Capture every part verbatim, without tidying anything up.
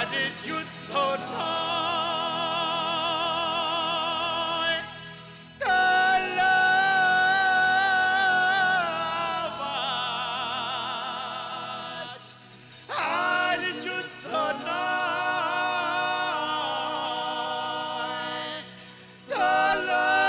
আর যুদ্ধ নয় তলোয়ার, আর যুদ্ধ নয় তলোয়ার।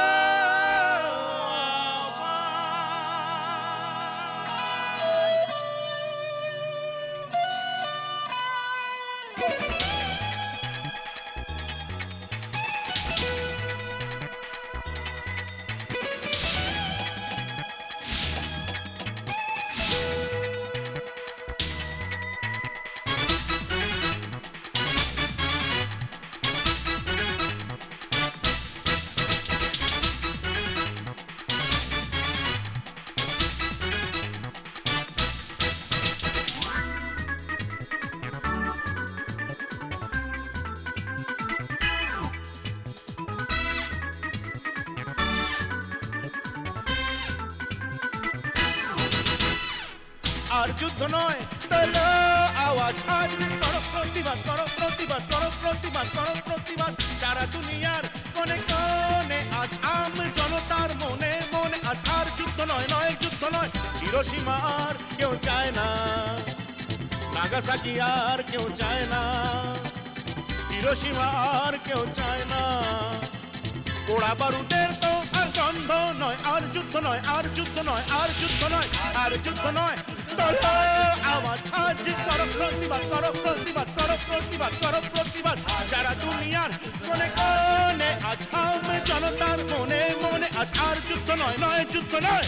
আর যুদ্ধ নয় তলো আওয়াজ, আজ করো প্রতিবাদ, করো প্রতিবাদ, করো প্রতিবাদ, করো প্রতিবাদ। সারা দুনিয়ার কোনে কোনে আজ আম জনতার মনে মনে আজ আর যুদ্ধ নয়, নয় যুদ্ধ নয়। হিরোশিমা আর কেউ চায় না, নাগাসাকি আর কেউ চায় না, হিরোশিমা আর কেউ চায় না। পোড়া বারুদের তো আর গন্ধ নয়, আর যুদ্ধ নয়, আর যুদ্ধ নয়, আর যুদ্ধ নয়, আর যুদ্ধ নয় তলো আওয়াজ, আজ করো প্রতিবাদ, করো প্রতিবাদ, করো প্রতিবাদ, করো প্রতিবাদ। সারা দুনিয়ার কোনে কোনে আজ আম জনতার মনে মনে আজ আর যুদ্ধ নয়, নয় যুদ্ধ নয়।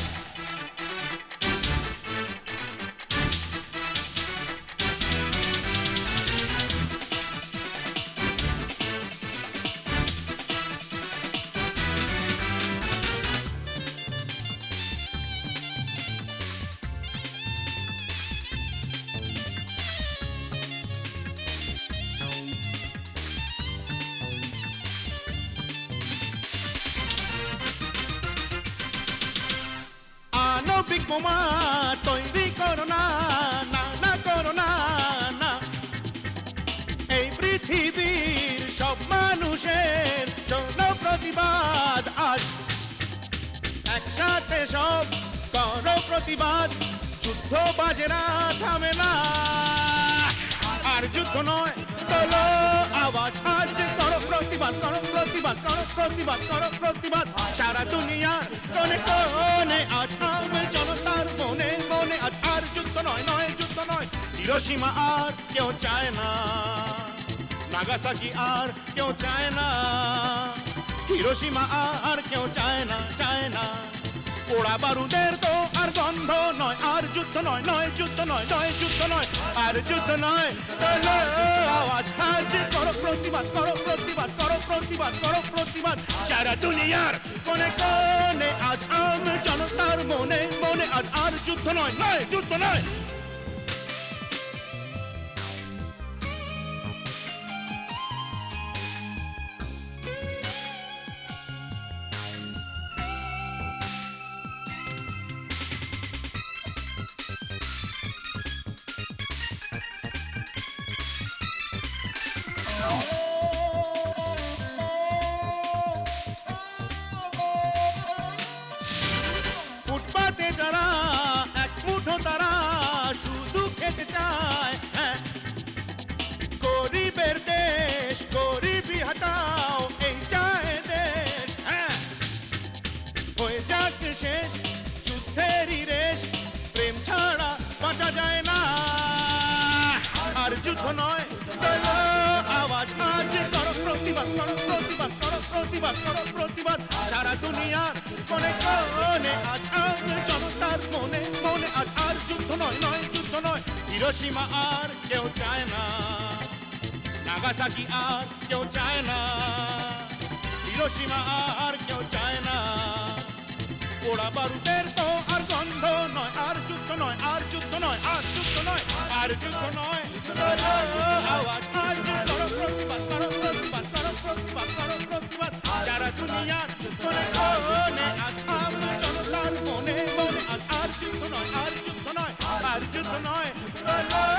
আণবিক বোমা তৈরি করো না, না না করো না, না। এই পৃথিবীর সব মানুষের জন্য প্রতিবাদ আজ, একসাথে সব করো প্রতিবাদ। যুদ্ধ বাজে না, থামে না, আর যুদ্ধ নয় তলো আওয়াজ, আজ করো প্রতিবাদ, করো প্রতিবাদ, করো প্রতিবাদ, করো প্রতিবাদ। সারা দুনিয়ার কোনে কোনে আজ আম জনতার মনে মনে আজ আর যুদ্ধ নয়, নয় যুদ্ধ নয়। হিরোশিমা আর কেউ চায় না, নাগাসাকি আর কেউ চায় না, হিরোশিমা আর কেউ চায় না, চায় না। পোড়া বারুদের তো আর গন্ধ নয়, আর যুদ্ধ নয়, নয় যুদ্ধ নয়, নয় যুদ্ধ নয়, আর যুদ্ধ নয় তলো আওয়াজ, আজ করো প্রতিবাদ, করো প্রতিবাদ, করো প্রতিবাদ, করো প্রতিবাদ। সারা দুনিয়ার কোনে কোনে আজ আম জনতার মনে মনে আজ আর যুদ্ধ নয়, নয় যুদ্ধ নয়। ফুটপাতে যারা এক মুঠো তারা শুধু খেতে চায়, হ্যাঁ। গরিবের দেশ গরিবি হটাও, এই চায় দেশ, হ্যাঁ। হয়ে যাক শেষ যুদ্ধেরই রেশ, প্রেম ছাড়া বাঁচা যায় না। আর যুদ্ধ নয় তলো আওয়াজ, আজ করো প্রতিবাদ, করো প্রতিবাদ, করো প্রতিবাদ, করো প্রতিবাদ। সারা দুনিয়ার কোনে কোনে আজ আম জনতার মনে মনে আজ আর যুদ্ধ নয়, নয় যুদ্ধ নয়। হিরোশিমা আর কেউ চায় না, নাগাসাকি আর কেউ চায় না, হিরোশিমা আর কেউ চায় না। পোড়া বারুদের তো আর গন্ধ নয়, আর যুদ্ধ নয়, আর যুদ্ধ নয়, আর যুদ্ধ নয়, আর যুদ্ধ নয় তলো আওয়াজ, আজ করো প্রতিবাদ, করো প্রতিবাদ, করো প্রতিবাদ, করো প্রতিবাদ। সারা দুনিয়ার কোনে কোনে আজ আম জনতার মনে মনে আজ আর যুদ্ধ নয়, আর যুদ্ধ নয়, আর যুদ্ধ নয় তলো